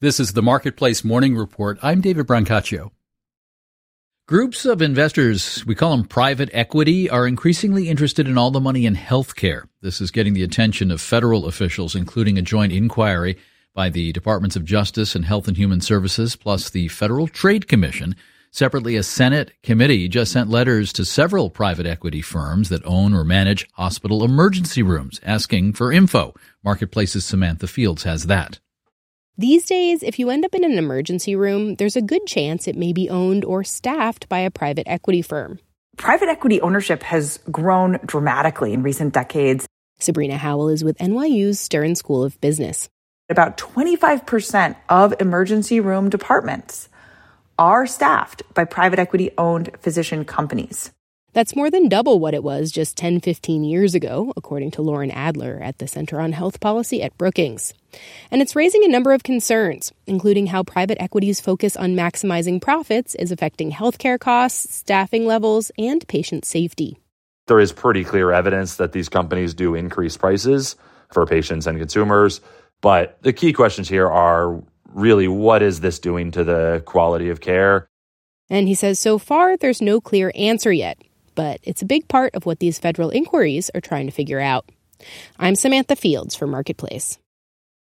This is the Marketplace Morning Report. I'm David Brancaccio. Groups of investors, we call them private equity, are increasingly interested in all the money in healthcare. This is getting the attention of federal officials, including a joint inquiry by the Departments of Justice and Health and Human Services, plus the Federal Trade Commission. Separately, a Senate committee just sent letters to several private equity firms that own or manage hospital emergency rooms, asking for info. Marketplace's Samantha Fields has that. These days, if you end up in an emergency room, there's a good chance it may be owned or staffed by a private equity firm. Private equity ownership has grown dramatically in recent decades. Sabrina Howell is with NYU's Stern School of Business. About 25% of emergency room departments are staffed by private equity-owned physician companies. That's more than double what it was just 10-15 years ago, according to Lauren Adler at the Center on Health Policy at Brookings. And it's raising a number of concerns, including how private equity's focus on maximizing profits is affecting healthcare costs, staffing levels, and patient safety. There is pretty clear evidence that these companies do increase prices for patients and consumers. But the key questions here are really, what is this doing to the quality of care? And he says so far there's no clear answer yet. But it's a big part of what these federal inquiries are trying to figure out. I'm Samantha Fields for Marketplace.